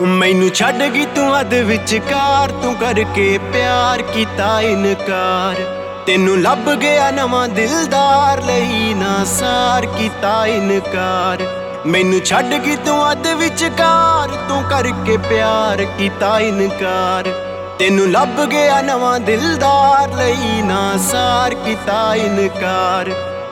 मैनू छड्ड गई तू अध विचकार, तू करके प्यार कीता इनकार। तेनू लभ गया नवां दिलदार, लई ना सार कीता इनकार। मैनू छड्ड गई तू अध विचकार, तू करके प्यार कीता इनकार। तेनू लभ गया नवां दिलदार, लई ना सार कीता इनकार।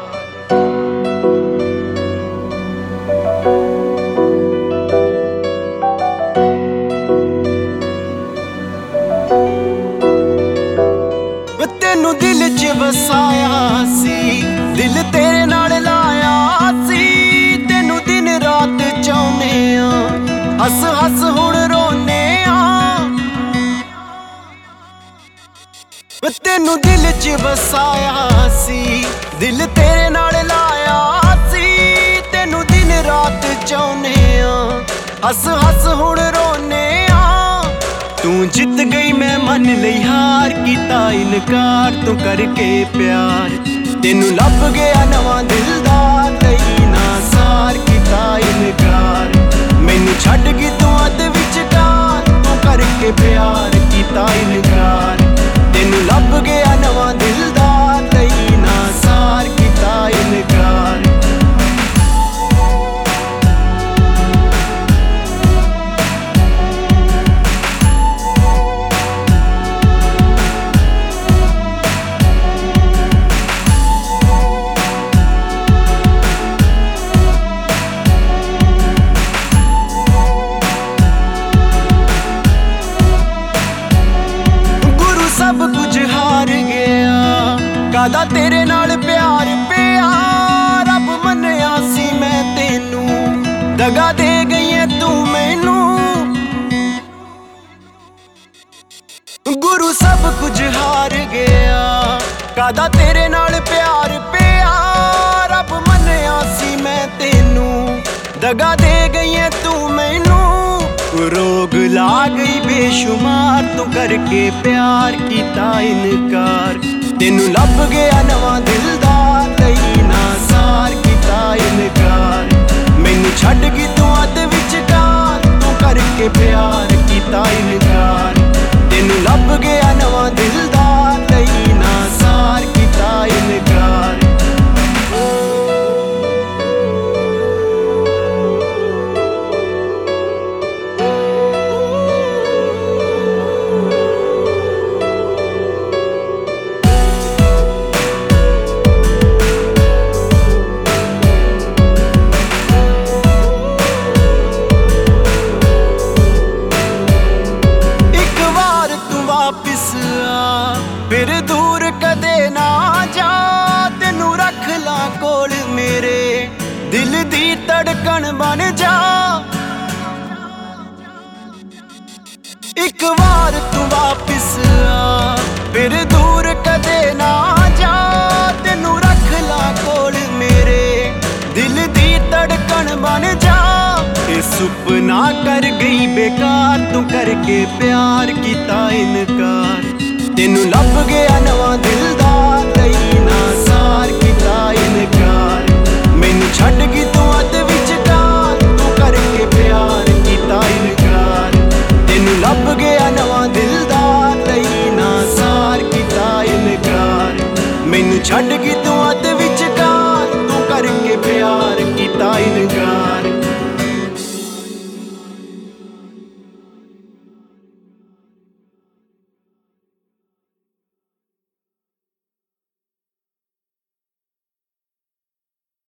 तेनू दिल च वसाया सी, दिल तेरे नाल लाया सी। तेनू दिन रात चाहुने आ, हस हस हुण रोने आ। तेनू दिल च वसाया सी, दिल तेरे नाल लाया सी। तेनू दिन रात चाहुने आ, हस हस हुण रोने आ। तू जित गई मैं मन लई हार, कीता इनकार तू करके प्यार। तेनू लभ गया नवां दिलदार, लई ना सार कीता इनकार। मैनू छड्ड गई तू अध विचकार, तू करके प्यार कीता इनकार। तेनू लभ गया नवां दिलदार, लई ना सार कीता इनकार। सब कुछ हार गया, कादा तेरे नाल प्यार पिया। रब मन्निया सी मैं तेनू, दगा दे गई है तू मैनू। गुरु सब कुछ हार गया, कादा तेरे नाल प्यार पिया। रब मन्निया सी मैं तेनू, दगा दे गई है तू मैनू। रोग ला गई बेशुमार, तू करके प्यार कीता इनकार। तेनू लभ गया नवां दिलदार, लई ना सार कीता इनकार। मैनू छड्ड गई तू अध विचकार, तू करके प्यार कीता इनकार। तेनू लभ गया नवां दिलदार, लई ना सार कीता इनकार। वापिस आ, फिर दूर कदे ना जा। तेनू रख ला कोल मेरे, दिल दी धड़कन बन जा। एक बार तू वापिस आ, फिर दूर कदे ना जा। तेनू रख ला कोल मेरे, दिल दी धड़कन बन जा। ये सुपना कर गई बेकार, तू करके प्यार कीता इनकार। तेनू लभ गया नवां दिलदार, लई ना सार कीता इनकार। मैनू छड्ड गई तू अध विचकार, तू करके प्यार कीता इनकार। तेनू लभ गया नवां दिलदार, लई ना सार कीता इनकार। मैनू छड्ड गई तू